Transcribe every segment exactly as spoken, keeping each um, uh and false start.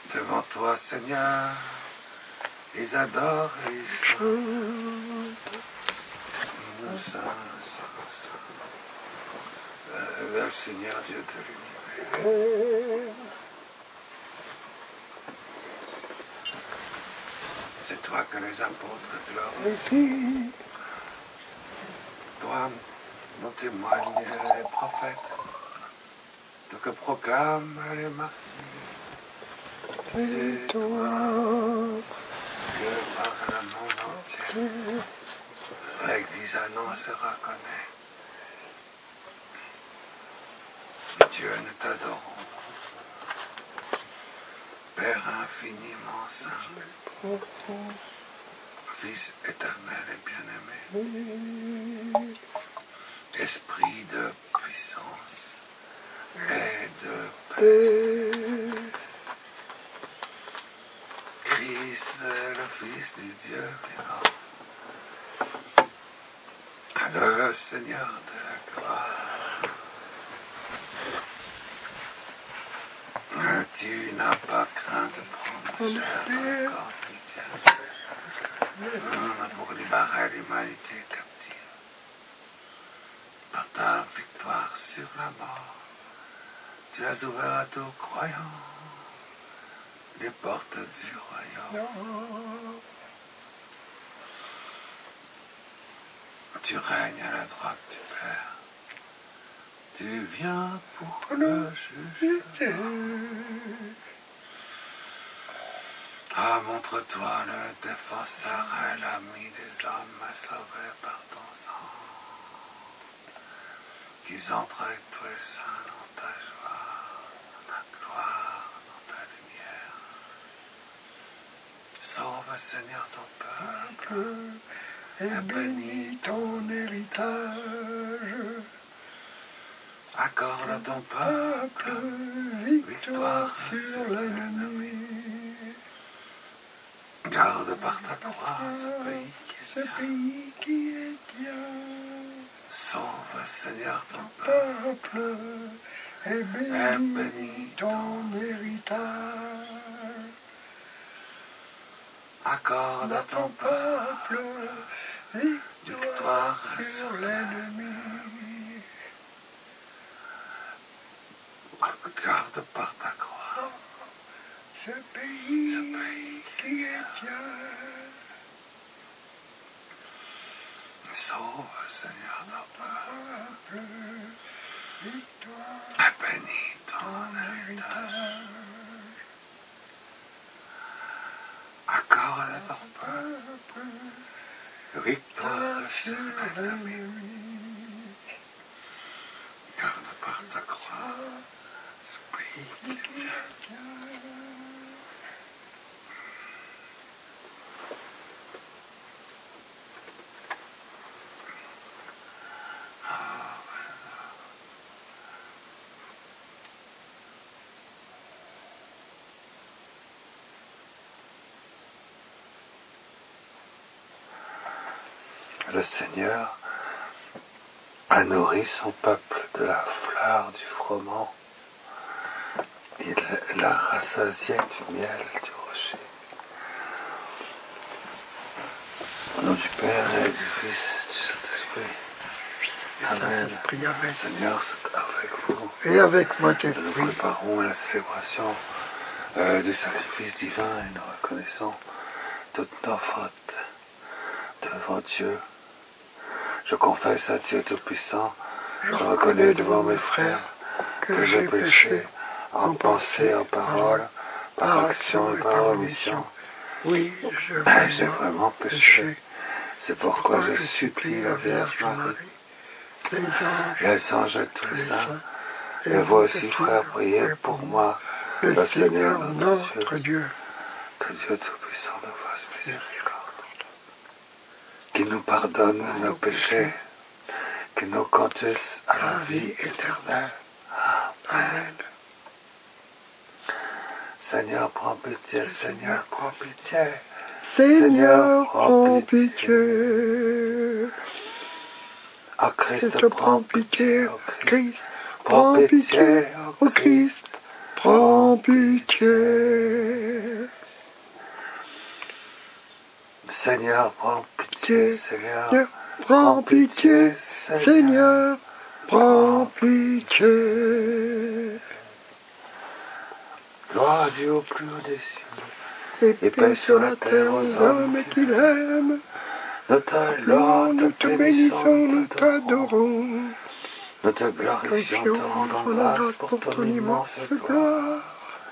Devant toi, Seigneur, ils adorent et ils chantent. Saint, Saint, Saint. Vers le Seigneur Dieu de l'univers. C'est toi que les apôtres glorifient. Toi, dont témoignent les prophètes, toi que proclament les martyrs. C'est toi que par le monde entier, l'Église annonce et reconnaît. Dieu, nous t'adorons. Père infiniment saint, Fils éternel et bien-aimé, Esprit de puissance et de paix, Christ le Fils du Dieu vivant, le Seigneur de la gloire. Tu n'as pas craint de prendre chair dans le corps chrétien pour libérer l'humanité captive. Par ta victoire sur la mort, tu as ouvert à tous croyants les portes du royaume. Tu règnes à la droite du Père. Tu viens pour le juger. Ah, montre-toi le défenseur et l'ami des hommes sauvés par ton sang. Qu'ils entrent avec toi les saints dans ta joie, dans ta gloire, dans ta lumière. Sauve, Seigneur, ton peuple et bénis ton héritage. Accorde à ton peuple victoire sur l'ennemi. Garde par ta croix ce pays qui est bien. Sauve, Seigneur, ton peuple et bénis ton héritage. Accorde à ton peuple victoire sur l'ennemi. Garde par ta croix ce pays, ce pays qui est bien. Sauve, Seigneur, ton peuple, victoire, et bénis ton héritage. Accorde à ton peuple victoire sur l'ennemi. Garde par ta croix ce pays qui est bien. Le Seigneur a nourri son peuple de la fleur du froment. Il l'a rassasié du miel du rocher. Au nom du Père et du Fils et du Saint-Esprit. Amen. Amen. Seigneur, c'est avec vous. Et avec votre esprit. Nous préparons la célébration euh, du sacrifice divin et nous reconnaissons toutes nos fautes devant Dieu. Je confesse à Dieu Tout-Puissant, je reconnais devant mes frères que j'ai péché en pensée, en parole, par action et par omission. Oui, j'ai vraiment péché. C'est pourquoi je supplie la Vierge Marie, les anges et tous les saints, et vous aussi, frères, priez pour moi, le Seigneur notre Dieu. Que Dieu Tout-Puissant nous fasse miséricorde. Qu'il nous pardonne nos péchés, qu'il nous conduise à la vie éternelle. Amen. Seigneur, prends pitié, Seigneur, prends pitié. Seigneur, prends pitié. Ô Christ, prends pitié, ô Christ, prends pitié, ô Christ, prends pitié. Seigneur, prends pitié, Seigneur, Prends pitié, Seigneur, prends pitié. Gloire à Dieu au plus haut des cieux, Et paix sur la terre aux hommes qu'il aime. Nous te louons, Nous te bénissons, nous t'adorons. t'adorons. Nous te glorifions, te rendons grâce pour ton immense gloire.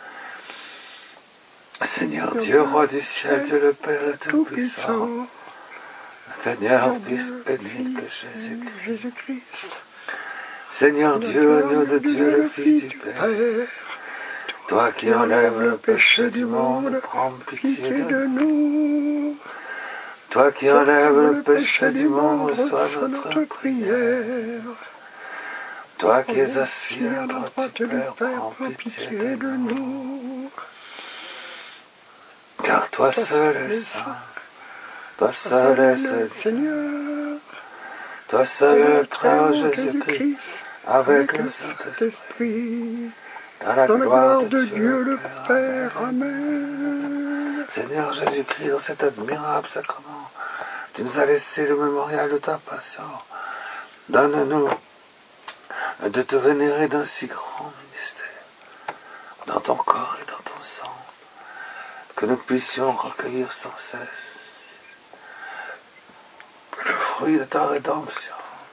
Seigneur Dieu, roi du ciel, Dieu le Père Tout-Puissant, Seigneur, Fils béni de Jésus-Christ. Seigneur Dieu, agneau de Dieu, le Fils du Père, toi qui enlèves le péché du monde, prends pitié de nous. Toi qui enlèves le péché du monde, reçois notre prière. Toi qui es assis à la droite du Père, prends pitié de nous. Car toi seul es saint, toi seul es le Seigneur, toi seul est le très haut Jésus-Christ, avec le Saint-Esprit, dans la gloire de Dieu le Père. Amen. Seigneur Jésus-Christ, dans cet admirable sacrement, tu nous as laissé le mémorial de ta passion. Donne-nous de te vénérer d'un si grand ministère, dans ton corps et dans ton sang, que nous puissions recueillir sans cesse le fruit de ta rédemption.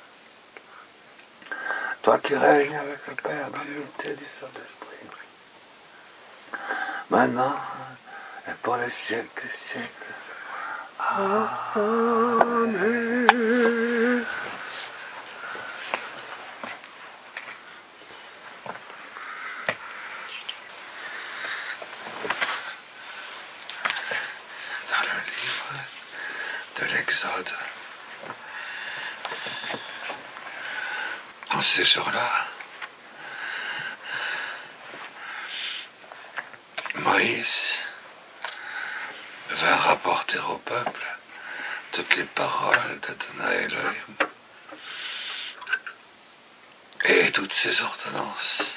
Toi qui règnes avec le Père dans l'unité du Saint-Esprit, maintenant et pour les siècles des siècles. Amen. Dans le livre de l'Exode, en ces jours-là, Moïse vint rapporter au peuple toutes les paroles d'Adonai Elohim et toutes ses ordonnances.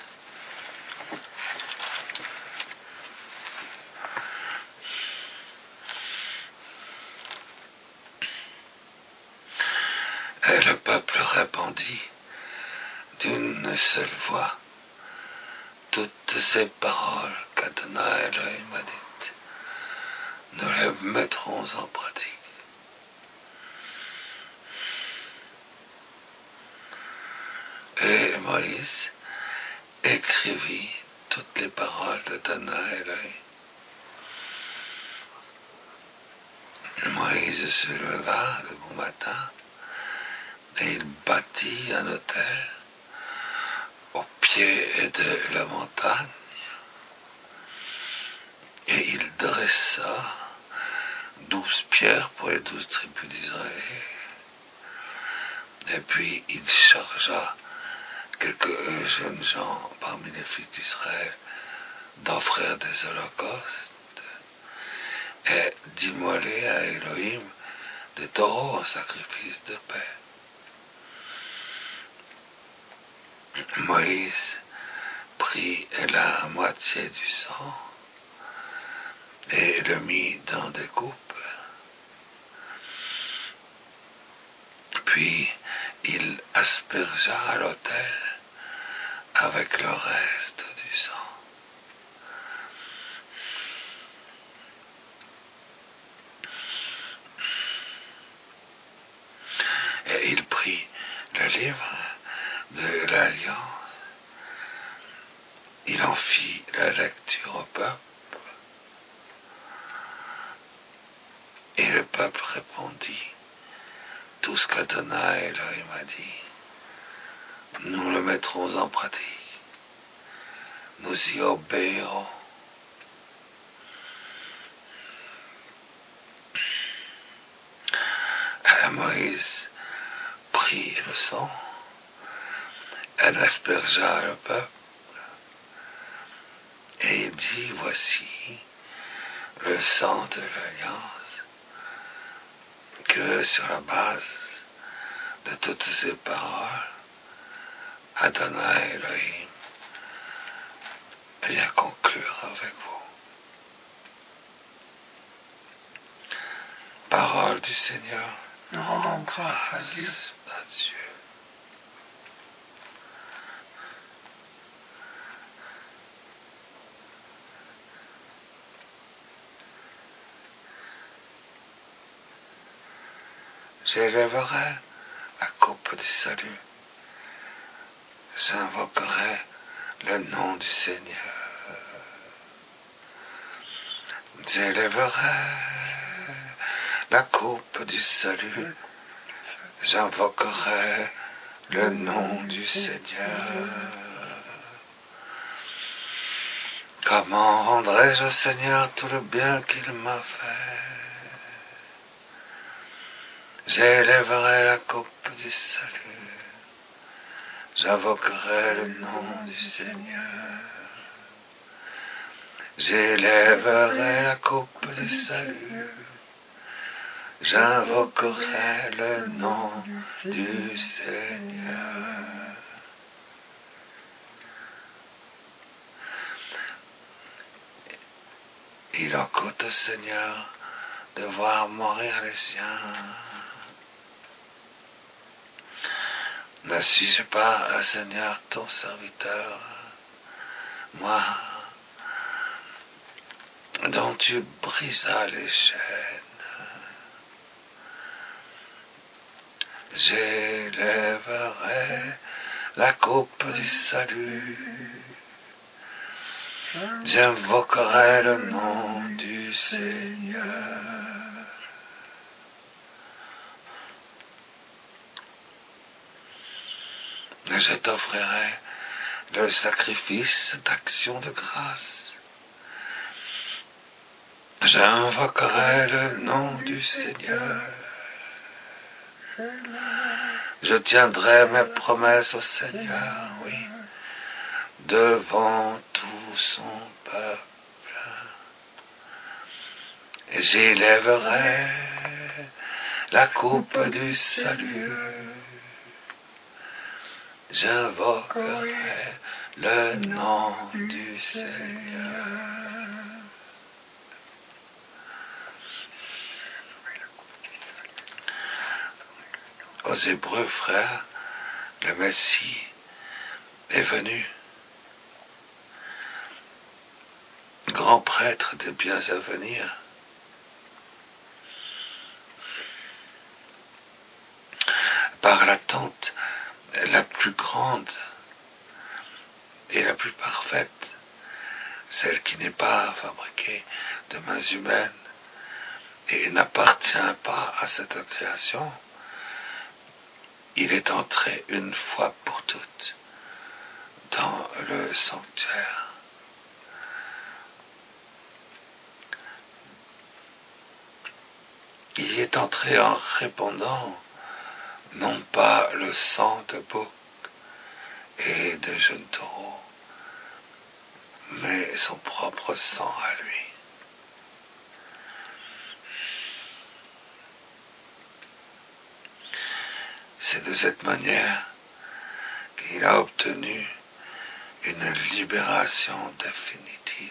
Et le peuple répondit d'une seule voix toutes ces paroles qu'Adonai Elohim a dites. Nous les mettrons en pratique. Et Moïse écrivit toutes les paroles d'Adonai Elohim. Moïse se leva le bon matin et il bâtit un autel au pied de la montagne et il dressa douze pierres pour les douze tribus d'Israël. Et puis il chargea quelques jeunes gens parmi les fils d'Israël d'offrir des holocaustes et d'immoler à Elohim des taureaux en sacrifice de paix. Moïse prit la moitié du sang et le mit dans des coupes. Puis il aspergea à l'autel avec le reste du sang. Et il prit le livre de l'Alliance. Il en fit la lecture au peuple. Et le peuple répondit, tout ce qu'Adonai Elohim a dit, nous le mettrons en pratique. Nous y obéirons. Et Moïse prit le sang, elle aspergea le peuple, et il dit, voici le sang de l'Alliance, que sur la base de toutes ces paroles, Adonai Elohim vient conclure Seigneur, nous rendons grâce à Dieu. à Dieu. J'élèverai la coupe du salut. J'invoquerai le nom du Seigneur. J'élèverai la coupe du salut. J'invoquerai le nom du Seigneur. Comment rendrai-je au Seigneur tout le bien qu'il m'a fait? J'élèverai la coupe du salut. J'invoquerai le nom du Seigneur. J'élèverai la coupe du salut. J'invoquerai le nom du Seigneur. Il en coûte au Seigneur de voir mourir les siens. Ne suis-je pas un Seigneur ton serviteur, moi, dont tu brisas les chaînes? J'élèverai la coupe du salut. J'invoquerai le nom du Seigneur. Je t'offrirai le sacrifice d'action de grâce. J'invoquerai le nom du Seigneur. Je tiendrai mes promesses au Seigneur, oui, devant tout son peuple. Et j'élèverai la coupe du salut. J'invoquerai le nom du Seigneur. Aux Hébreux, frères, le Messie est venu, grand prêtre des biens à venir. Par l'attente la plus grande et la plus parfaite, celle qui n'est pas fabriquée de mains humaines et n'appartient pas à cette création, il est entré une fois pour toutes dans le sanctuaire. Il y est entré en répandant non pas le sang de bouc et de jeunes taureaux, mais son propre sang à lui. C'est de cette manière qu'il a obtenu une libération définitive.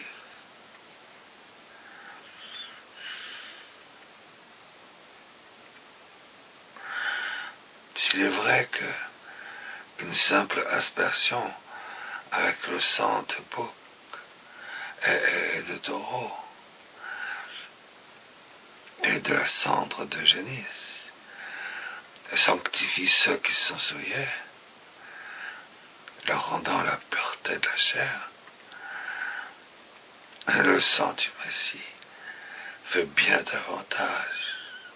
S'il est vrai que une simple aspersion avec le sang de bouc et de taureau et de la cendre de génisse sanctifie ceux qui sont souillés, leur rendant la pureté de la chair, le sang du Messie fait bien davantage.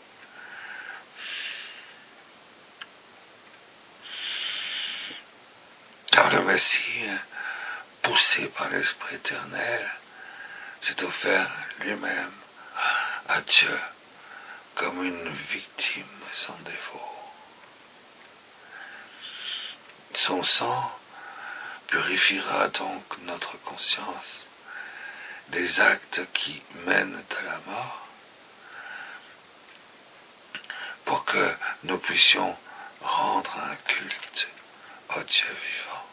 Car le Messie, poussé par l'Esprit éternel, s'est offert lui-même à Dieu comme une victime sans défaut. Son sang purifiera donc notre conscience des actes qui mènent à la mort, pour que nous puissions rendre un culte au Dieu vivant.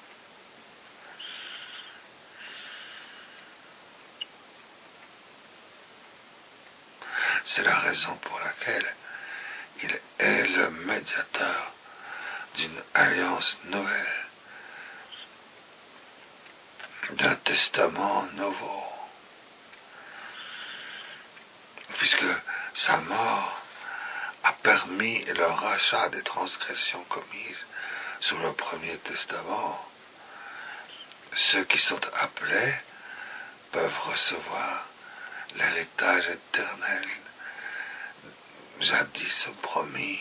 C'est la raison pour laquelle Il est le médiateur d'une alliance nouvelle, d'un testament nouveau, puisque sa mort a permis le rachat des transgressions commises sous le premier testament. Ceux qui sont appelés peuvent recevoir l'héritage éternel, jadis promis.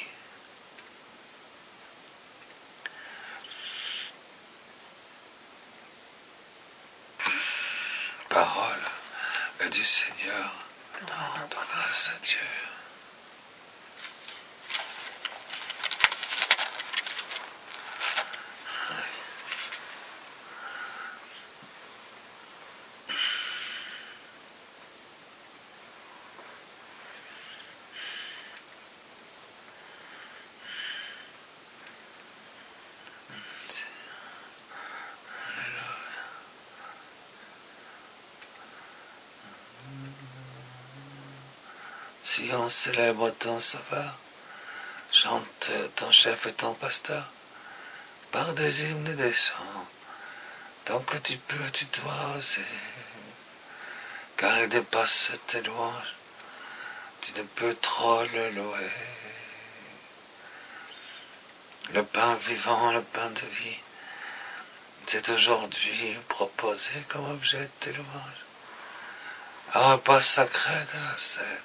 Parole du Seigneur, dans grâce à Dieu. Si on célèbre ton sauveur, chante ton chef et ton pasteur, par des hymnes et des chants, tant que tu peux, tu dois oser, car il dépasse tes louanges, tu ne peux trop le louer. Le pain vivant, le pain de vie, c'est aujourd'hui proposé comme objet de louange, un repas sacré de la scène.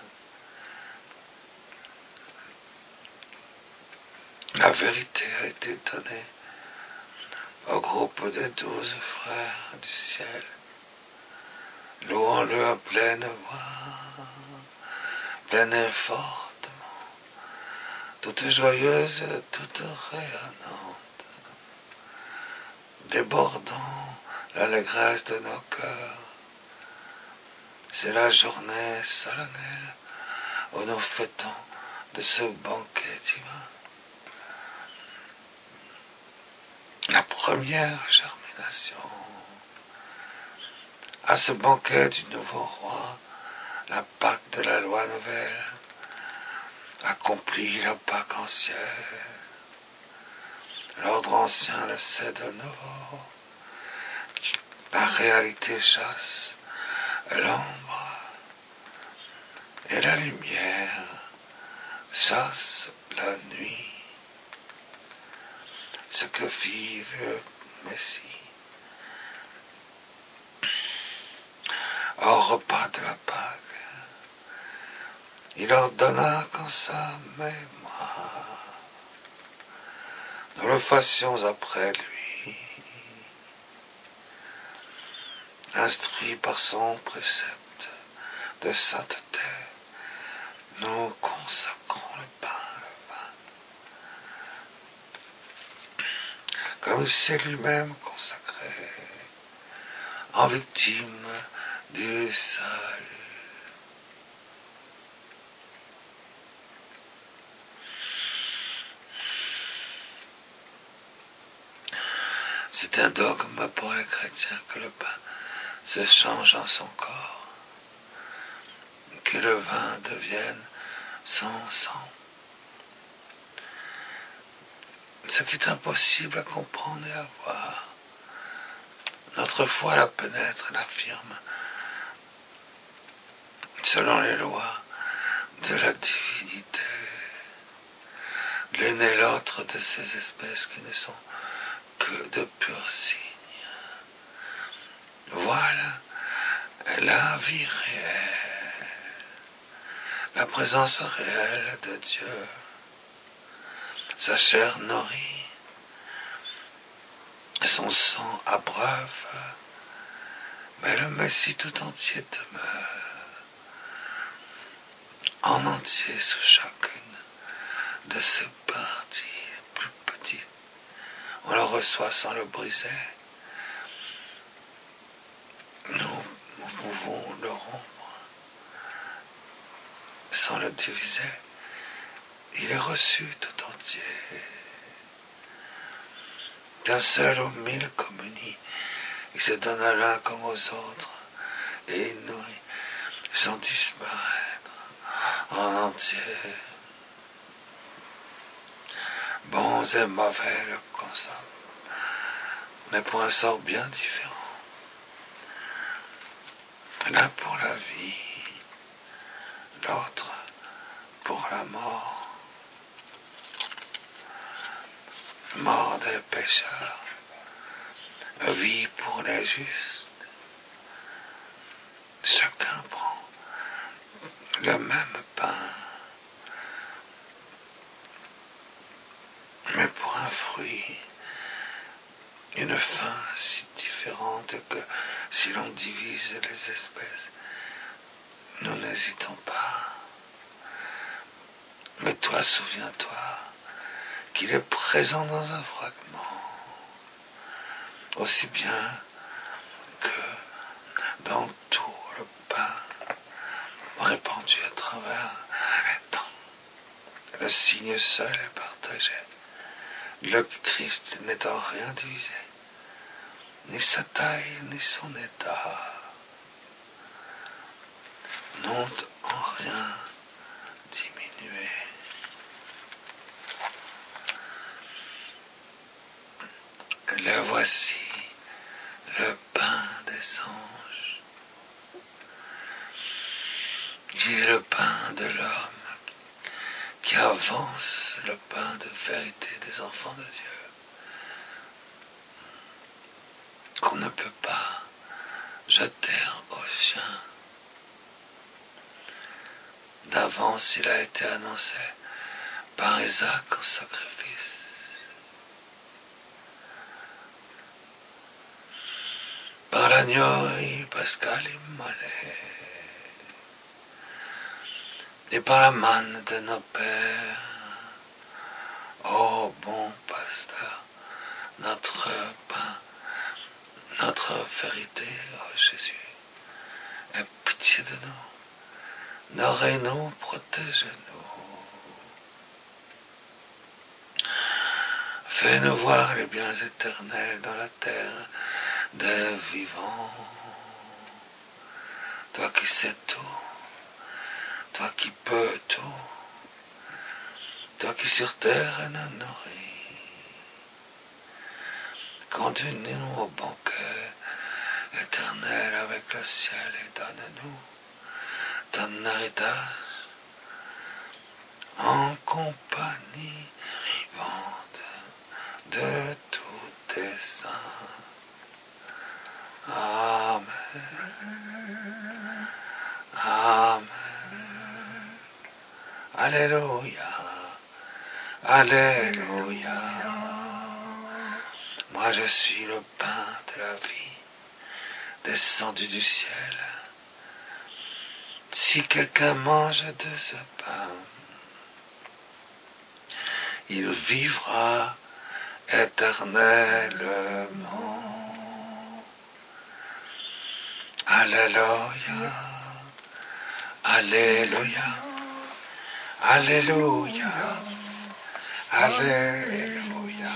La vérité a été donnée au groupe des douze frères du ciel. Louons-le à pleine voix, pleine et fortement, toute joyeuse, toute rayonnante, débordant l'allégresse de nos cœurs. C'est la journée solennelle où nous fêtons de ce banquet divin la première germination. À ce banquet du nouveau roi, la Pâque de la loi nouvelle accomplit la Pâque ancienne. L'ordre ancien le sait de nouveau. La réalité chasse l'ombre et la lumière chasse la nuit. Ce que vit le Messie au repas de la Pâque, il ordonna qu'en sa mémoire nous le fassions après lui, instruit par son précepte de sainteté, nous consacrons le pain et le vin, comme il s'est lui-même consacré, en victime du salut. C'est un dogme pour les chrétiens que le pain se change en son corps, que le vin devienne son sang. Ce qui est impossible à comprendre et à voir. Notre foi la pénètre et l'affirme selon les lois de la divinité. L'une et l'autre de ces espèces qui ne sont que de purs signes. Voilà la vie réelle, la présence réelle de Dieu. Sa chair nourrit, son sang abreuve, mais le Messie tout entier demeure, en entier sous chacune de ses parties plus petites. On le reçoit sans le briser. Nous, nous pouvons le rompre sans le diviser. Il est reçu tout entier. D'un seul aux mille communis, il se donne à l'un comme aux autres, et il nourrit sans disparaître en entier. bons et mauvais le consomment, mais pour un sort bien différent. L'un pour la vie, l'autre pour la mort. Mort des pécheurs, vie pour les justes. Chacun prend le même pain, mais pour un fruit, une fin si différente que si l'on divise les espèces, nous n'hésitons pas. Mais toi, souviens-toi qu'il est présent dans un fragment, aussi bien que dans tout le pain répandu à travers les temps. Le signe seul est partagé. Le Christ n'est en rien divisé, ni sa taille, ni son état, n'ont en rien diminué. Le voici, le pain des anges. Il est le pain de l'homme qui avance le pain de vérité des enfants de Dieu, qu'on ne peut pas jeter aux chiens. D'avance, il a été annoncé par Isaac en sacrifice. Par l'agneau pascal immolé, et par la manne de nos pères, ô bon pasteur, notre pain, notre vérité, ô Jésus, aie pitié de nous, nourris-nous, protège-nous, fais-nous voir les biens éternels dans la terre des vivants, toi qui sais tout, toi qui peux tout, toi qui sur terre nous nourris, conduis-nous au banquet éternel avec le ciel et donne-nous ton héritage en compagnie vivante de tous tes saints. Amen. Amen. Alléluia. Alléluia. Moi je suis le pain de la vie, descendu du ciel. Si quelqu'un mange de ce pain, il vivra éternellement. Alléluia, Alléluia, Alléluia, Alléluia,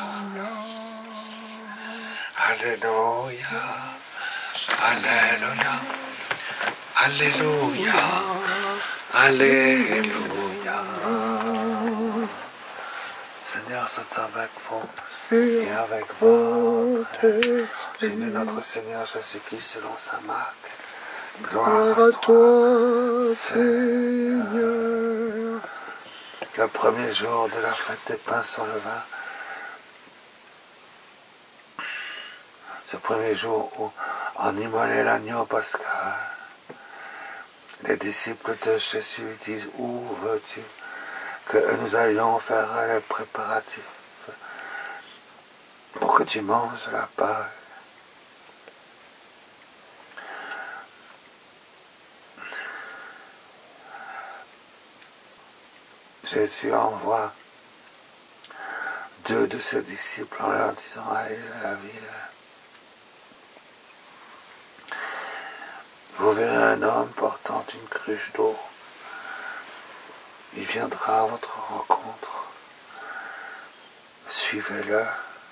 Alléluia, Alléluia, Alléluia, Alléluia. Seigneur, c'est avec vous et avec votre Jésus notre Seigneur Jésus-Christ selon sa marque. Gloire à toi, Seigneur. Le premier jour de la fête des pains sans levain, ce premier jour où on immolait l'agneau pascal, les disciples de Jésus disent: où veux-tu que nous allions faire les préparatifs pour que tu manges la Pâque? Jésus envoie deux de ses disciples en leur disant: allez à la ville, vous verrez un homme portant une cruche d'eau, il viendra à votre rencontre, suivez-le,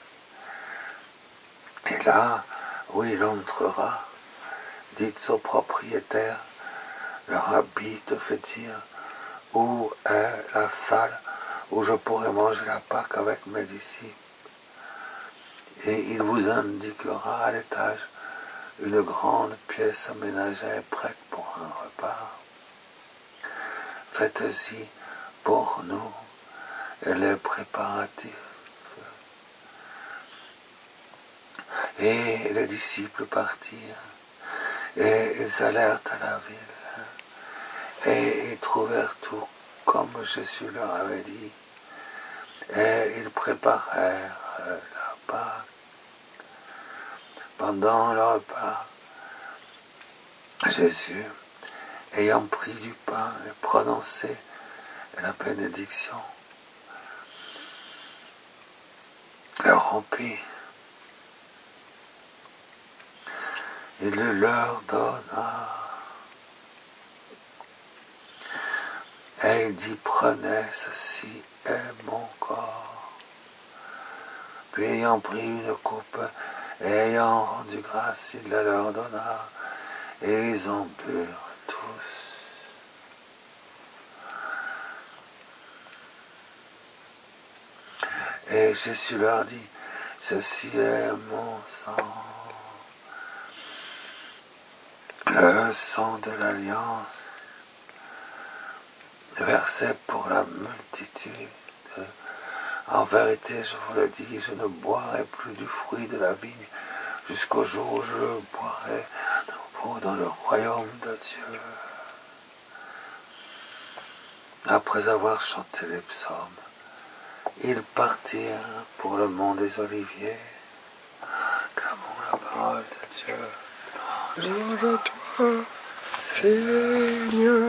et là où il entrera, dites au propriétaire: le rabbi te fait dire où est la salle où je pourrai manger la Pâque avec mes disciples. Et il vous indiquera à l'étage une grande pièce aménagée prête pour un repas. Faites-y pour nous les préparatifs. Et les disciples partirent, et ils allèrent à la ville, et ils trouvèrent tout comme Jésus leur avait dit, et ils préparèrent la Pâque. Pendant le repas, Jésus, ayant pris du pain et prononcé la bénédiction, le rompit. Il le leur donna. Et il dit, prenez, ceci est mon corps. Puis ayant pris une coupe et ayant rendu grâce, il la leur donna, et ils en burent tous. Et Jésus leur dit, ceci est mon sang, le sang de l'alliance, versé pour la multitude. En vérité, je vous le dis, je ne boirai plus du fruit de la vigne jusqu'au jour où je le boirai à nouveau dans le royaume de Dieu. Après avoir chanté les psaumes, ils partirent pour le mont des Oliviers. Clamons la parole de Dieu. Gloire à toi, Seigneur.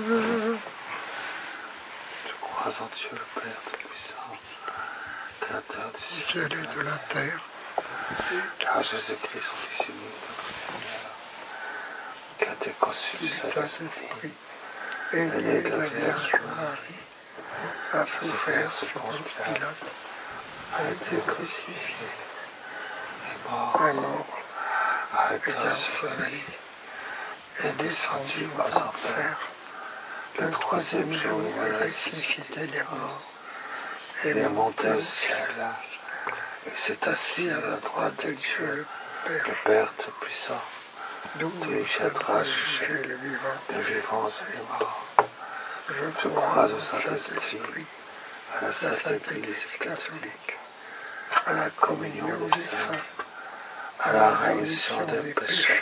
Je crois en Dieu le Père Tout-Puissant, Créateur du ciel et de la terre, car Jésus-Christ, son Fils unique, notre Seigneur, qui a été conçu du Saint-Esprit, et né de la Vierge Vierge Marie, a souffert sous Ponce Pilate, a été crucifié, est mort, est mort, a est été enseveli, est descendu aux enfers. Le troisième jour, il a ressuscité les morts, et il est monté au ciel, et s'est assis à la droite de Dieu, le Père Tout-Puissant, d'où il viendra juger le vivant, les vivants et les morts. Je crois au Saint-Esprit, à la Sainte Église catholique, à la communion des saints, à la rémission des péchés,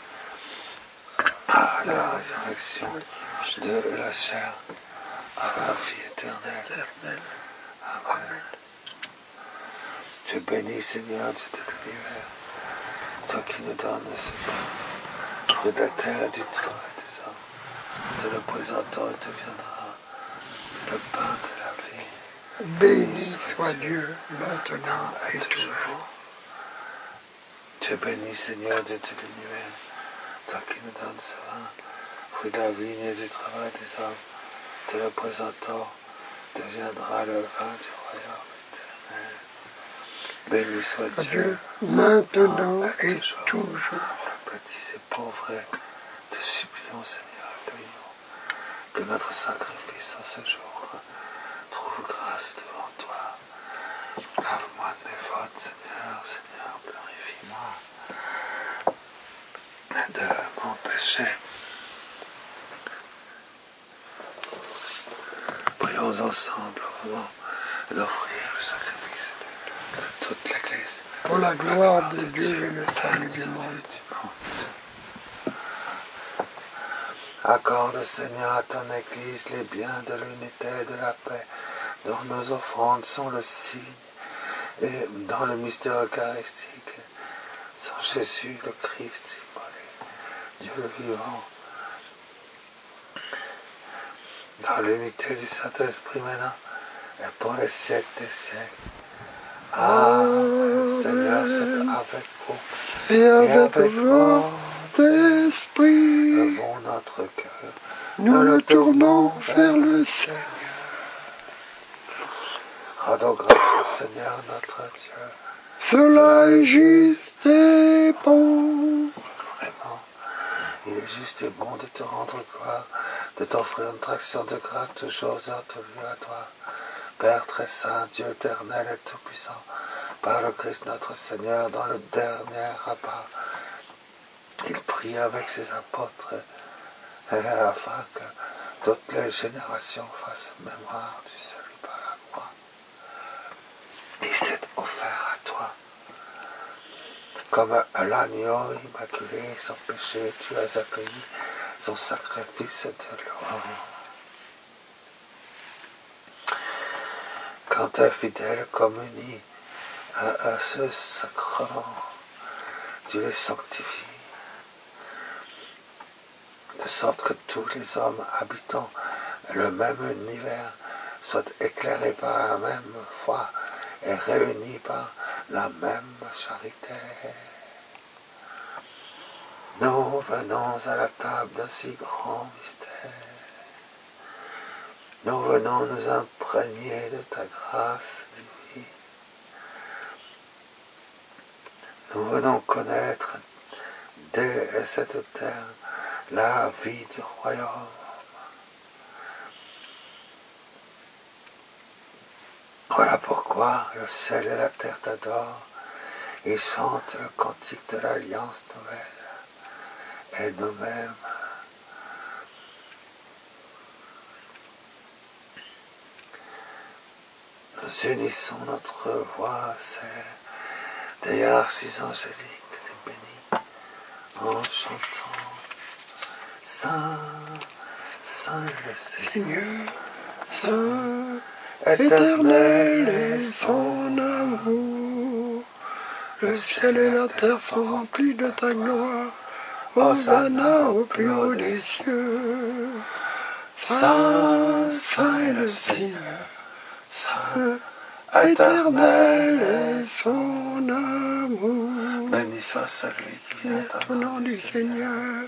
à la résurrection de la chair, à la vie éternelle. Amen. Je bénis, Seigneur, Dieu de l'univers, toi qui nous donnes ce pain, fruit de la terre et du travail des hommes. Te le présentant et te viendra le pain de la vie. Béni soit Dieu, maintenant et toujours. Je bénis, Seigneur, Dieu de l'univers, toi qui nous donnes ce vin, fruit de la vigne et du travail des hommes. Te le présentant, deviendra le vin du royaume éternel. Béni soit Dieu, Dieu maintenant et toujours. Petits et pauvres, te supplions, Seigneur, accueillons, que notre sacrifice en ce jour trouve grâce devant toi. Lave-moi de mes fautes, Seigneur, Seigneur, purifie-moi de mon péché. Prions ensemble au moment d'offrir le sacrifice de toute l'Église. Pour la gloire de Dieu et le salut du monde. Accorde, Seigneur, à ton Église les biens de l'unité et de la paix, dont nos offrandes sont le signe, et dans le mystère eucharistique, sans Jésus le Christ immolé, Dieu vivant, dans l'unité du Saint-Esprit maintenant, et pour les siècles des siècles. Amen. Seigneur, c'est avec vous et avec, et avec votre esprit. Levons notre cœur. Nous le tournons vers le Seigneur. Rendons grâce, Seigneur, notre Dieu. Cela est juste et bon. Vraiment, il est juste et bon de te rendre gloire, de t'offrir une traction de grâce toujours et en tout lieu à toi. Père très saint, Dieu éternel et tout-puissant, par le Christ notre Seigneur, dans le dernier repas, il prie avec ses apôtres, et afin que toutes les générations fassent mémoire du salut par la croix. Il s'est offert à toi. Comme l'agneau immaculé, sans péché, tu as accueilli son sacrifice de louange. Quand un fidèle communie à, à ce sacrement, tu les sanctifies, de sorte que tous les hommes habitant le même univers soient éclairés par la même foi et réunis par la même charité. Nous venons à la table d'un si grand mystère. Nous venons nous imprégner de ta grâce divine. Nous venons connaître dès cette terre la vie du royaume. Voilà pourquoi le ciel et la terre t'adorent et chantent le cantique de l'alliance nouvelle. Et nous-mêmes, nous unissons notre voix, celle des archangéliques et bénis, en chantant Saint, Saint le Seigneur, Saint, éternel est son amour. Le ciel et la terre sont remplis de ta gloire. Hosanna au plus haut des cieux. Saint, Saint est le Seigneur. Saint, éternel est son amour. Béni soit celui qui vient au nom du Seigneur.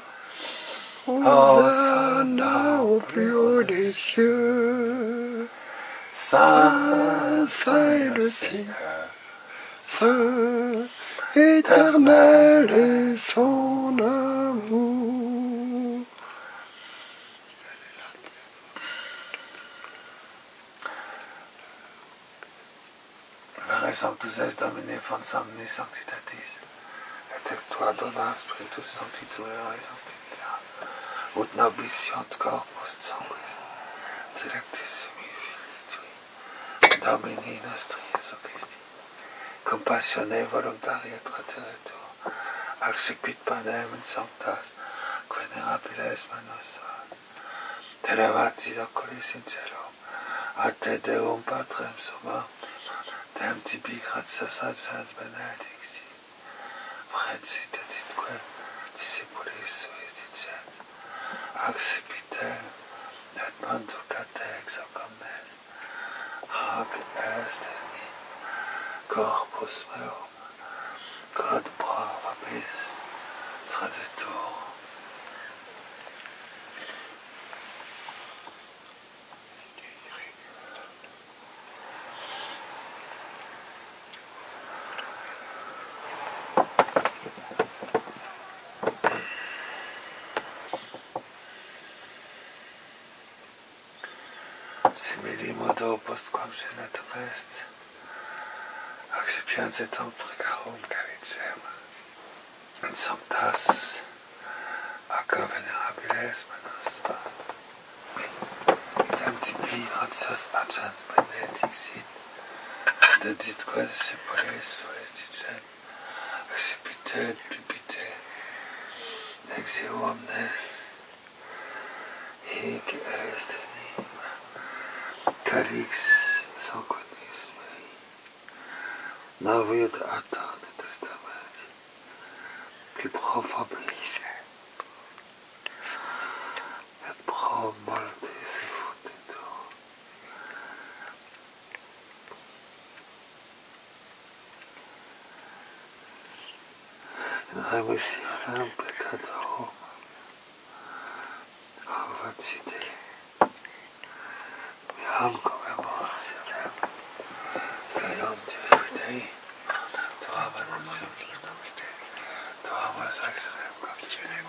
Hosanna au plus haut des cieux. Saint, Saint est le Seigneur. Saint, éternel est son amour. Verre sanctus Domine Fonsomni Sanctitatis, et toi dona Spiritus Sanctiture et Sanctitia, ut nobisciant corpus sanguis, directissimi Filii, Domini nostri Jesu Christi, compassioné voluntari et trateretur, accipit panem in sanctas, venerabiles manos, televatis oculis in cielo, a te Deum Patrem Summum, Dem tibi gratias advens benedicti, Fredsit et itque discipulis suis dicet, accipite et manducate ex hoc omnes, hoc est in me, corpus meum, quod pro vobis traditur. Simili modo postquam senatum est, accipiens et precarum calicem, in sanctas acca venerabiles manos, dem tibi gratias agens benedixit, deditque discipulis suis dicet, accipite et bibite, ex eo omnes, hic est in Calix sanguinis mei, navit atam testament, qui pro vobis et pro mortis effunditur. In remissionem peccatorum, avacite, viam commemorationem, triumphi Dei, tuavam exemplum, tuavam excellem concenem,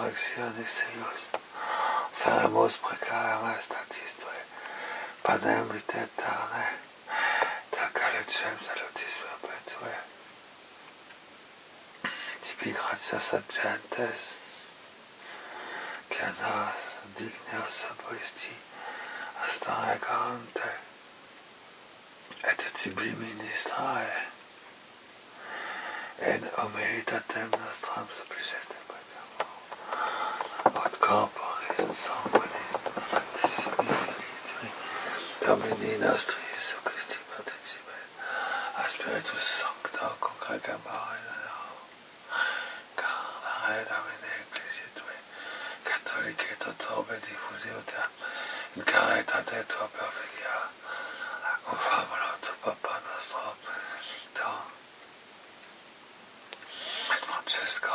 resurrección exterius, faremos preclarar statis tue, panem vita eterna, ta calicem salutissimum petue, tibi gratias agentes, que nos dignios aboisti, hasta regante, et tibi ministrae, en omeritatem nostram supplicetem peccatum, ut corporis sanguinis disciplinitui, Domini nostri Jesu Christi participe, a Spiritus Sancto congregamare in nao, carnare Domini Ecclesiae Tui, catholicae totobe diffusiuta, in caritate Tua per filia, cum famolo Tu Papa nostro, Tu, et Francesco,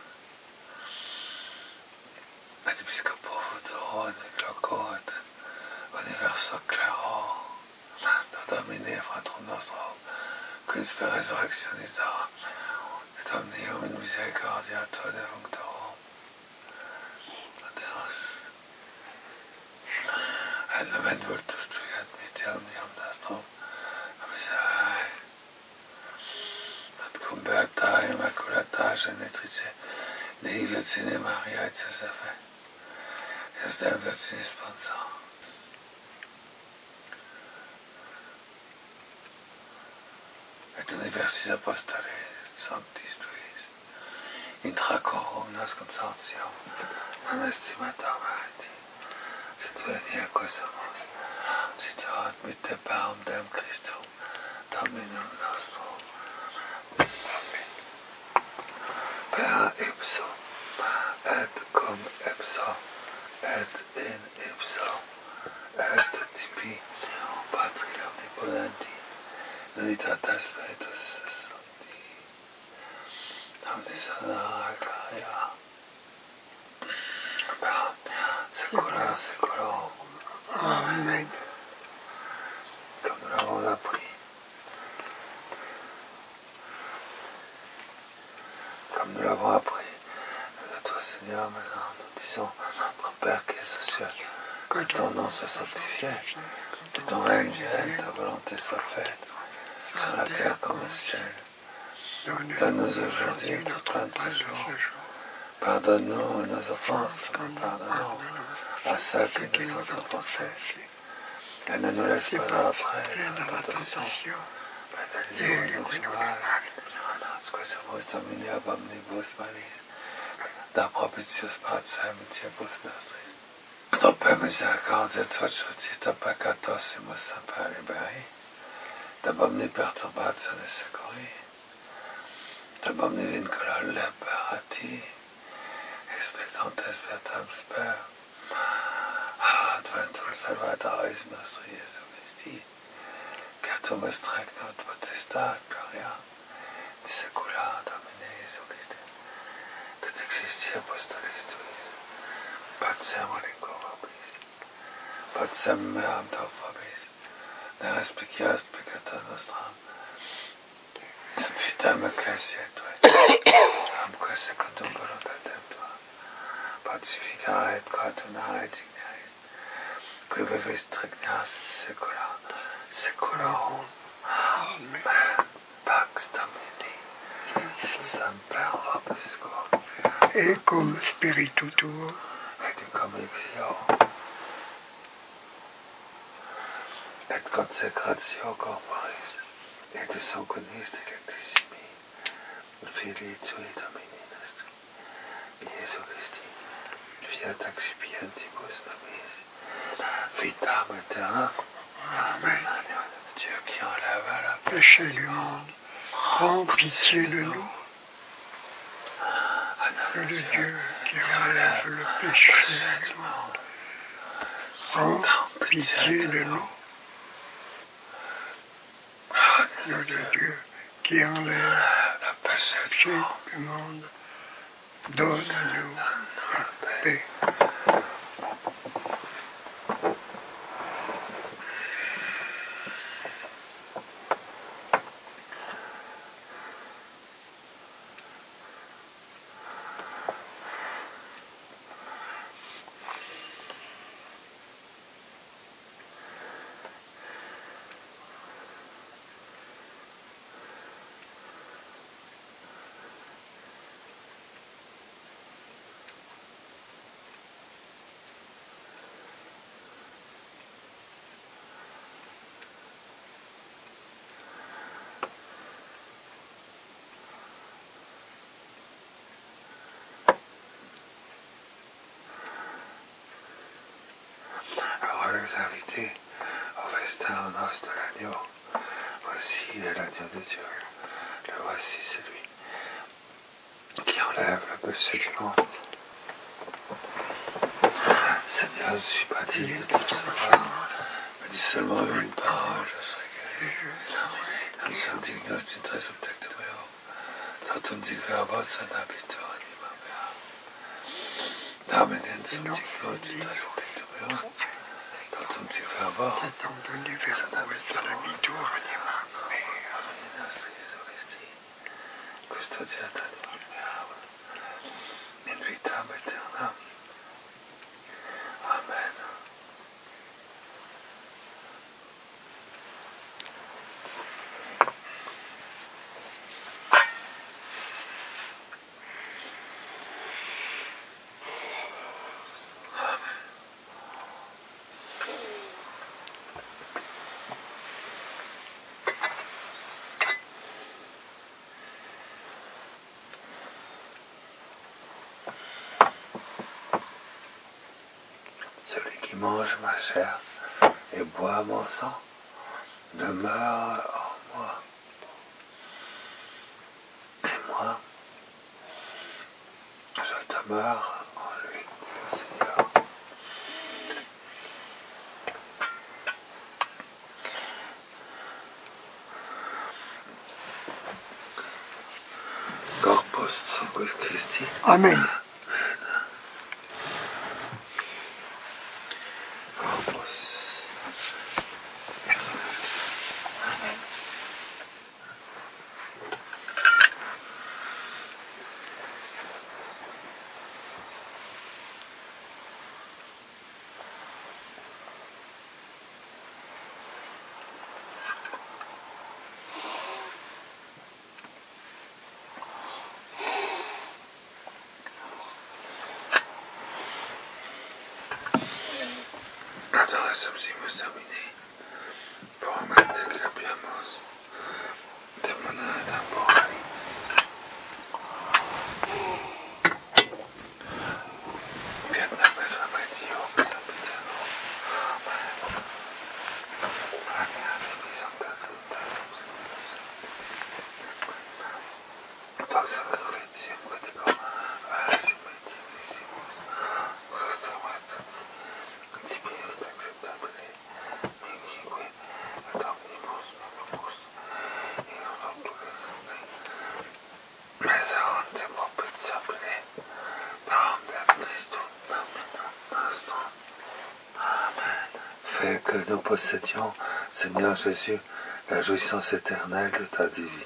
et Episcopo Futuro, et Cloco, et Universo Claro, Tu Domine Fratrum nostro, quis per resurrectionis et omnium in misericordia Tua defunctorum, Deus, et lament vultus Tui admitte omnium nostrum, miserere, et cum beata Immaculata Genitrice, Dei Virgine Maria et Josephine, et Dei Virgini Sponsor, et universis apostolis sanctis Tuis, intra quorum nos consortium, non estimator meriti, sit venia quesumus, sit admitte parum Deum Christum, Dominum nostrum. Amen. Per ipso, et cum ipso, et in ipso, est tibi, Patri omnipotenti, Unitatis Spiritus Sancti, omnis honora gloria, per secula seculorum. Amen. Comme nous l'avons appris, comme nous l'avons appris de toi, Seigneur, maintenant nous disons, notre Père qui est aux cieux, que ton nom soit sanctifié, que ton règne vienne, ta volonté soit faite, sur la terre comme au ciel. Donne-nous aujourd'hui notre pain de ce jour. Pardonne-nous nos offenses, comme nous pardonnons à ceux qui nous ont offensés. Et ne nous laisse pas après la tentation, mais délivre-nous du mal. Squasemus Domini ab omnibus malis, da propitius pacem itiebus nostris. Pro per misericordia Tua suscita peccatosimus semper liberi, da omni perturbatio securi, da omni vincula liberati, expectantes vitam sper, adventum salvatoris nostri Iesu Christi, certum est regno et potestas gloria, de secula Domine Iesu Christi, que existi apostolis Tuis, pacem relinquo vobis, pacem meam Tau vobis, ne respicias peccata nostram, sed vitam ecclesiae Tui, amque secundum voluntatem Tua, pacificare et coatunare dignae, qui vivis regnas secula seculorum. Amen. Pax Domini, semper vobiscum, et cum spiritu tuo, et in convictio, et consecratio corporis, et de sanguinis electissimi, Filii Tui Domini nostri, Iesu Christi, fiat accipientibus nobis, vitam aeternam. Amen. Dieu qui enlève la Péché du monde, prends pitié de nous. Que le Dieu qui enlève le péché du monde, prends pitié de nous. Que le Dieu qui enlève le péché du monde, donne à nous la paix. pour les invités au festin en os de l'agneau. Voici est l'agneau de Dieu. Le voici celui qui enlève le péché du monde. Seigneur, je ne suis pas digne de te recevoir, mais dis seulement une parole, je serai guéri. Han som dignar sin träsupptäckte mig av. Tatum dig verbasen habitur anima mea. Damen en som dignar sin träsupptäckte mig av. Tatum dig verbasen habitur anima mea. Nostri Jesu Christi, custodiat anima mea. In vitam aeternam. Amen. Celui qui mange ma chair et boit mon sang demeure en moi. Et moi, je demeure en lui, le Seigneur. Corpus Sanctus Christi. Amen. Subsimus Domini, promette que abbiamos demonada poi. Vietnam es amatio, es abitano. Amen. Ragazzi, mi sono caduta, Toxa Corvizio, Quetico, Rasi, Medivisimus, Costa Mastati, Principius acceptabile, Minquique, et omnibus memomus, in unobtulis Sancti, Meserante propitiabile, Param de Christum, Dominum nostrum. Amen. Fais que nous possédions, Seigneur Jésus, la jouissance éternelle de ta divinité.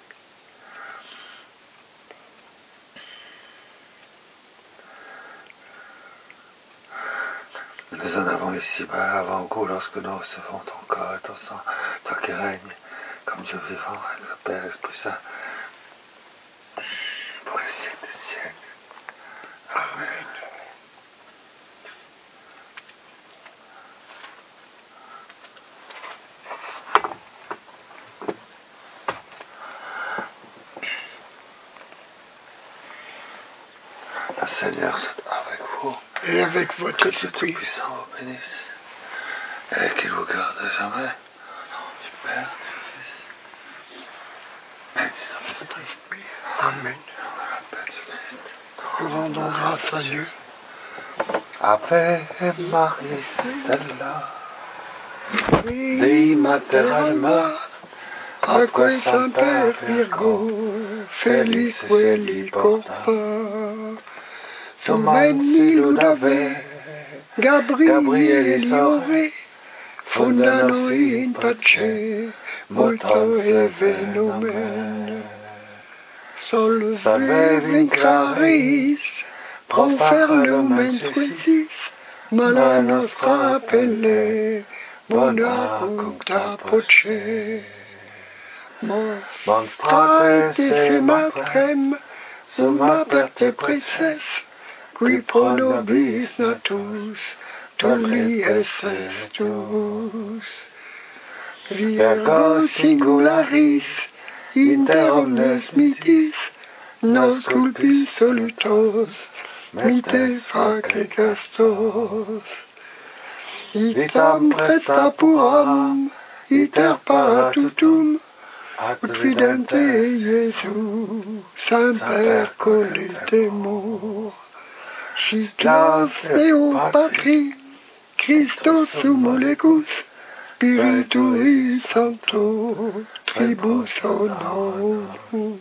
Nous en avons ici-bas avant-goût lorsque nous recevons ton corps et ton sang, toi qui règnes comme Dieu vivant, et le Père Esprit Saint, pour les siècles des siècles. Amen. Le Seigneur soit avec vous. Et avec votre Que Dieu esprit. Tout-Puissant vous bénisse et qu'il vous garde à jamais. Au nom du Père, du Fils et du Saint-Esprit. Amen. Au nom de la paix du Christ. Nous rendons grâce à Dieu. Ave Maria Stella, Dei Mater Alma, Atque Sancta Virgo, Felis Veli Corta, Sumeni Ludave, Gabrieli Ove, Funda noi in pace, multo eve nomen. Solve vinclaris, profere lumen suensis, mala nostra pelle, bona cuncta poce. Monstrate se matrem, summa per te preces, qui pro nobis natus, tuli esses tus. Virgo singularis, inter omnes mitis, nos culpis solutos, mites face castos. itam presta puram, iter paratutum, ut fidente Iesu, semper colletemur. Schislas Deo Patri, Christus homolegus, Spiritui Sancto, tribus honorum.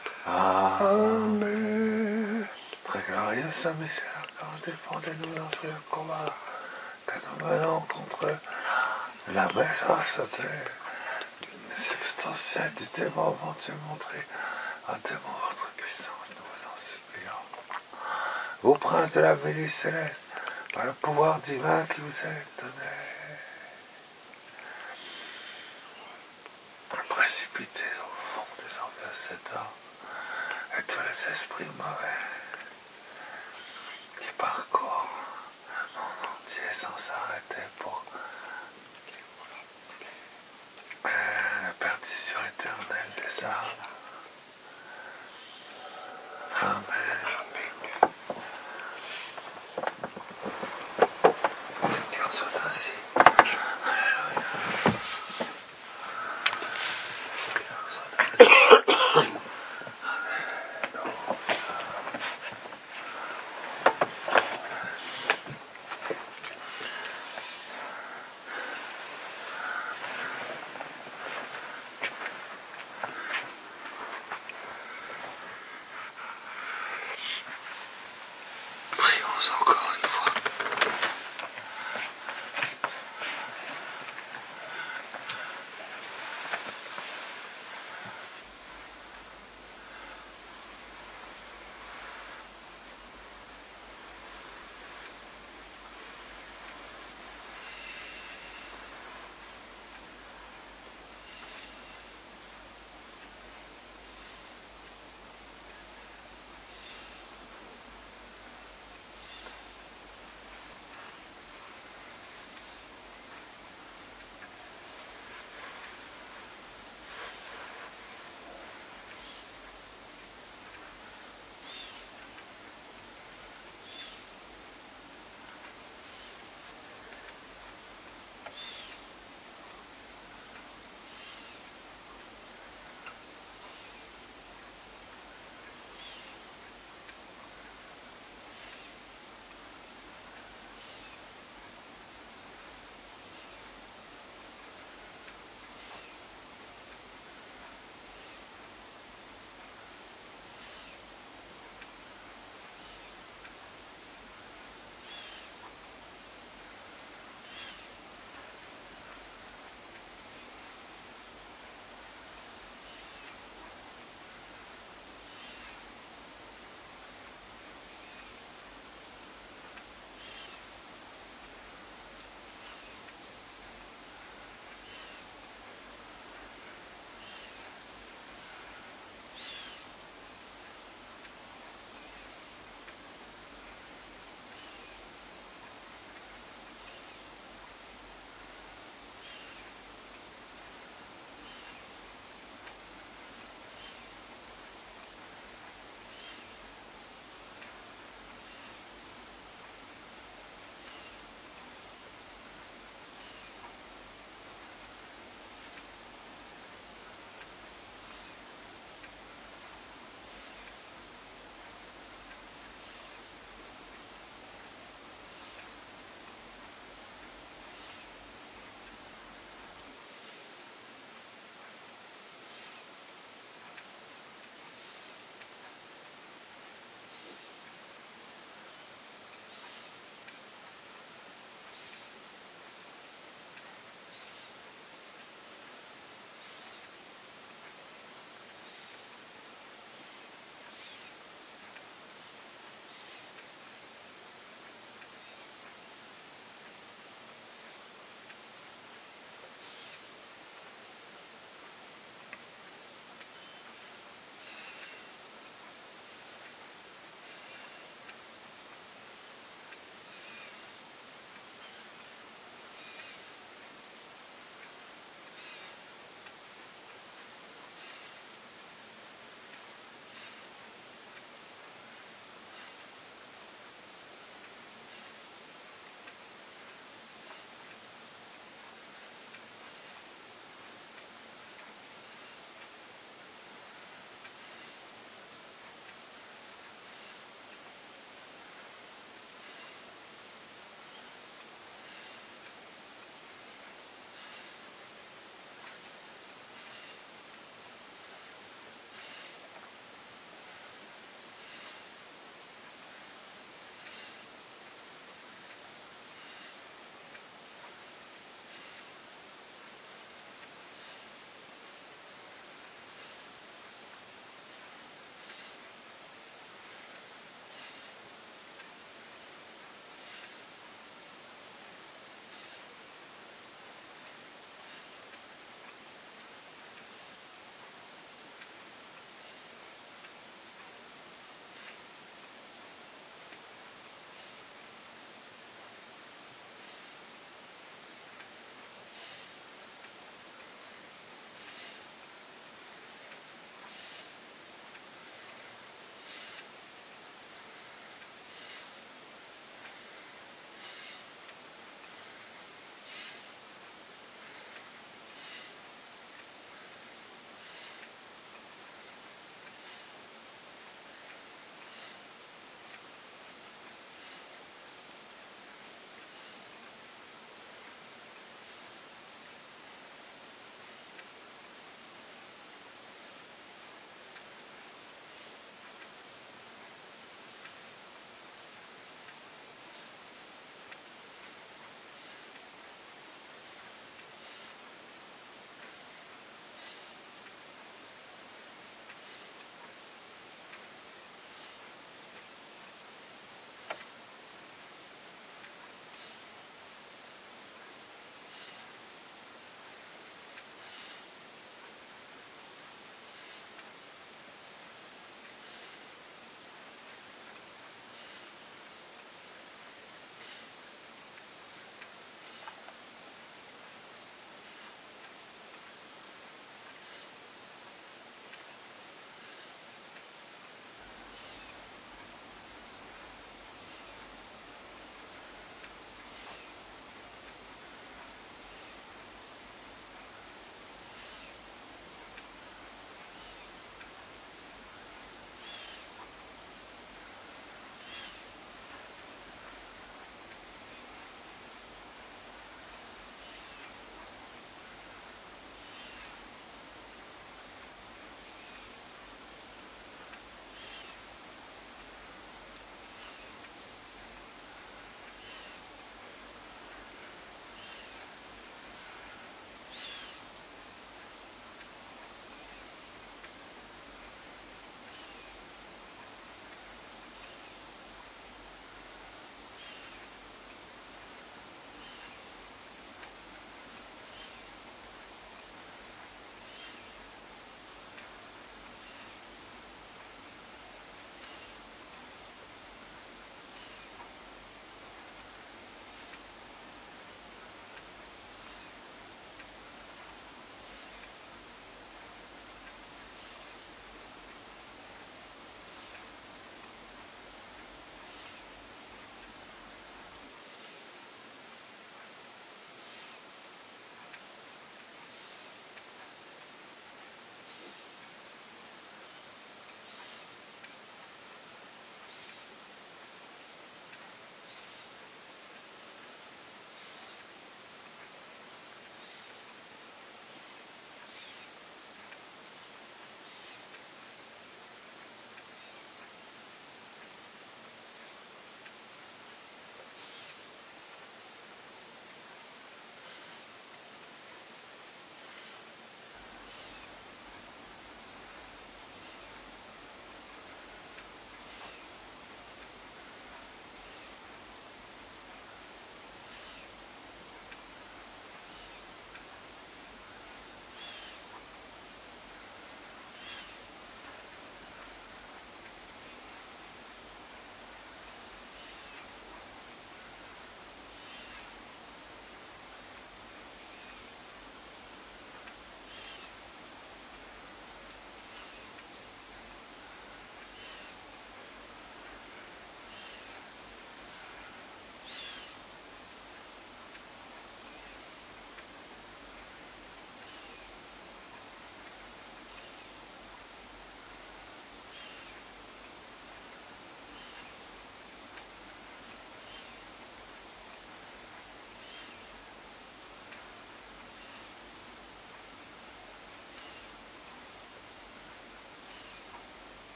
Amen. Très glorieux Saint Michel, défendez-nous dans ce combat que nous menons contre la méchanceté substantielle du démon. Vont Dieu montrer à démon votre puissance, nous vous en supplions. Vous, prince de la milice céleste, par le pouvoir divin qui vous est donné, précipitez au fond des enfers Satan et tous les esprits mauvais qui parcourent le monde entier sans s'arrêter pour